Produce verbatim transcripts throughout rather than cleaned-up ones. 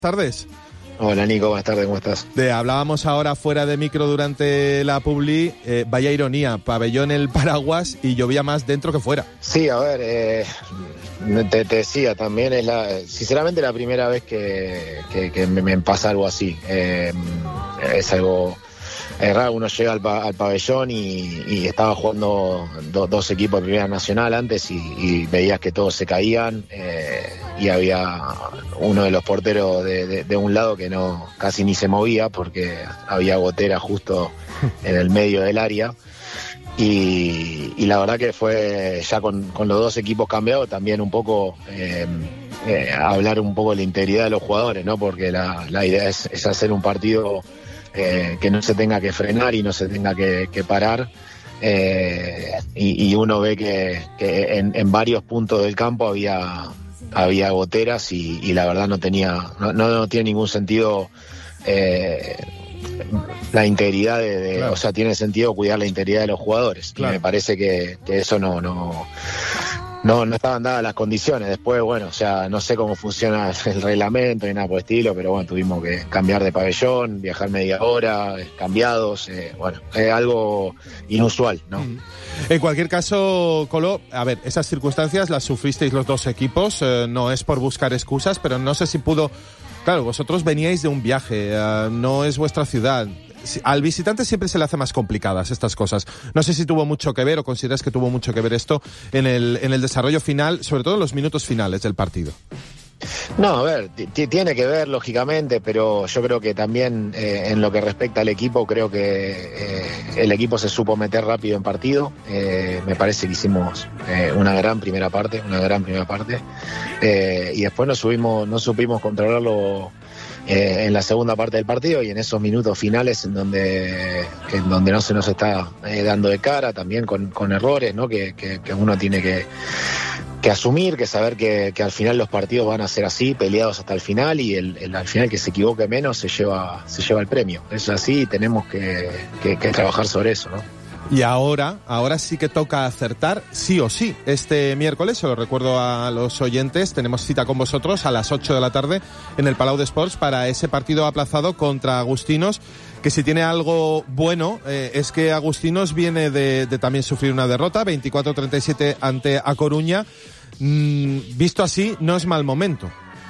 Tardes. Hola Nico, buenas tardes, ¿cómo estás? De, hablábamos ahora fuera de micro durante la publi, eh, vaya ironía, pabellón el paraguas y llovía más dentro que fuera. Sí, a ver, eh, te, te decía, también es la, sinceramente la primera vez que, que, que me, me pasa algo así. Eh, es algo es raro, uno llega al, pa, al pabellón y, y estaba jugando do, dos equipos de Primera Nacional antes y, y veías que todos se caían eh, y había uno de los porteros de, de, de un lado que no casi ni se movía porque había gotera justo en el medio del área. Y, y la verdad que fue ya con, con los dos equipos cambiados también un poco eh, eh, hablar un poco de la integridad de los jugadores, ¿no? Porque la, la idea es, es hacer un partido eh, que no se tenga que frenar y no se tenga que, que parar. Eh, y, y uno ve que, que en, en varios puntos del campo había había goteras y, y la verdad no tenía no, no, no tiene ningún sentido eh, la integridad de, de claro. O sea, tiene sentido cuidar la integridad de los jugadores. Claro. Y me parece que, que eso no no no no estaban dadas las condiciones. Después, bueno, o sea, no sé cómo funciona el reglamento ni nada por el estilo, pero bueno, tuvimos que cambiar de pabellón, viajar media hora, cambiados, eh, bueno, es algo inusual, ¿no? Mm. En cualquier caso, Colo, a ver, esas circunstancias las sufristeis los dos equipos, eh, no es por buscar excusas, pero no sé si pudo... Claro, vosotros veníais de un viaje, uh, no es vuestra ciudad. Al visitante siempre se le hace más complicadas estas cosas. No sé si tuvo mucho que ver o consideras que tuvo mucho que ver esto en el, en el desarrollo final, sobre todo en los minutos finales del partido. No, a ver, t- tiene que ver lógicamente, pero yo creo que también eh, en lo que respecta al equipo, creo que eh, el equipo se supo meter rápido en partido. Eh, me parece que hicimos eh, una gran primera parte, una gran primera parte, eh, y después no subimos, no supimos controlarlo eh, en la segunda parte del partido y en esos minutos finales en donde en donde no se nos está eh, dando de cara, también con, con errores, ¿no? Que, que, que uno tiene que que asumir, que saber que, que al final los partidos van a ser así, peleados hasta el final, y el, el al final que se equivoque menos se lleva se lleva el premio. Es así y tenemos que, que, que trabajar sobre eso, ¿no? Y ahora, ahora sí que toca acertar, sí o sí. Este miércoles, se lo recuerdo a los oyentes, tenemos cita con vosotros a las ocho de la tarde en el Palau de Sports para ese partido aplazado contra Agustinos, que si tiene algo bueno eh, es que Agustinos viene de, de también sufrir una derrota, veinticuatro a treinta y siete ante A Coruña. Mm, visto así, no es mal momento.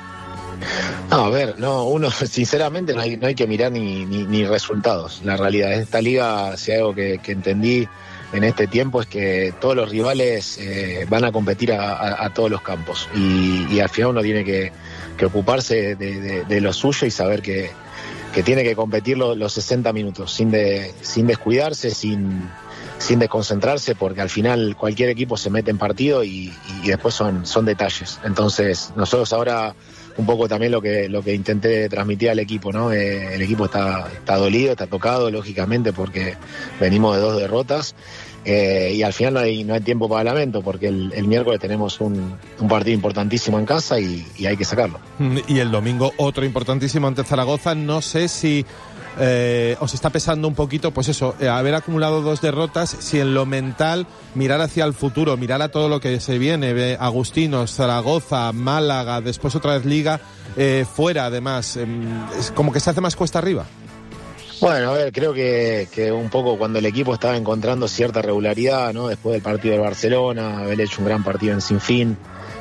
No, a ver, no, uno sinceramente no hay, no hay que mirar ni, ni, ni resultados. La realidad de esta liga, si hay algo que, que entendí en este tiempo es que todos los rivales eh, van a competir a, a, a todos los campos y, y al final uno tiene que, que ocuparse de, de, de lo suyo y saber que, que tiene que competir lo, los sesenta minutos sin, de, sin descuidarse, sin, sin desconcentrarse, porque al final cualquier equipo se mete en partido y, y después son, son detalles. Entonces nosotros ahora... un poco también lo que lo que intenté transmitir al equipo, ¿no? Eh, el equipo está, está dolido, está tocado, lógicamente, porque venimos de dos derrotas eh, y al final no hay, no hay tiempo para lamento, porque el, el miércoles tenemos un, un partido importantísimo en casa y, y hay que sacarlo. Y el domingo otro importantísimo ante Zaragoza. No sé si eh, os está pesando un poquito, pues eso, eh, haber acumulado dos derrotas, si en lo mental mirar hacia el futuro, mirar a todo lo que se viene, eh, Agustinos, Zaragoza, Málaga, después otra vez Liga, eh, fuera además, eh, es como que se hace más cuesta arriba. Bueno, a ver, creo que, que un poco cuando el equipo estaba encontrando cierta regularidad, ¿no? Después del partido del Barcelona, haber hecho un gran partido en Sinfín,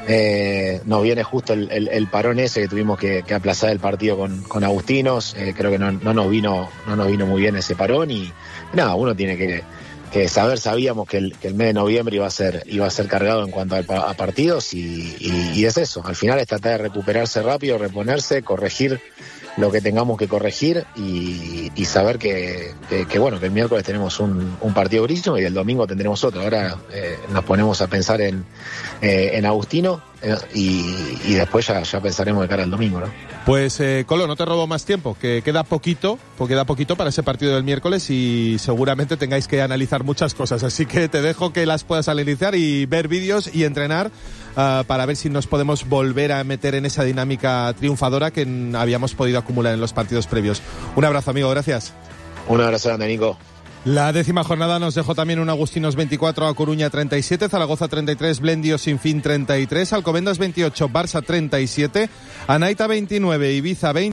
eh, nos viene justo el, el, el parón ese que tuvimos que, que aplazar el partido con, con Agustinos. Eh, creo que no, no nos vino no nos vino muy bien ese parón y, y nada, uno tiene que, que saber, sabíamos que el, que el mes de noviembre iba a ser iba a ser cargado en cuanto a, a partidos y, y, y es eso. Al final es tratar de recuperarse rápido, reponerse, corregir lo que tengamos que corregir y, y saber que, que, que bueno, que el miércoles tenemos un, un partido grillo y el domingo tendremos otro. Ahora eh, nos ponemos a pensar en, eh, en Agustino eh, y, y después ya, ya pensaremos de cara al domingo, ¿no? Pues eh, Colo, no te robo más tiempo, que queda poquito, porque queda poquito para ese partido del miércoles y seguramente tengáis que analizar muchas cosas, así que te dejo que las puedas analizar y ver vídeos y entrenar uh, para ver si nos podemos volver a meter en esa dinámica triunfadora que n- habíamos podido acumular en los partidos previos. Un abrazo, amigo, gracias. Un abrazo grande, Nico. La décima jornada nos dejó también un Agustinos veinticuatro, A Coruña treinta y siete, Zaragoza treinta y tres, Blendio Sinfín treinta y tres, Alcobendas veintiocho, Barça treinta y siete, Anaita veintinueve, Ibiza veinte.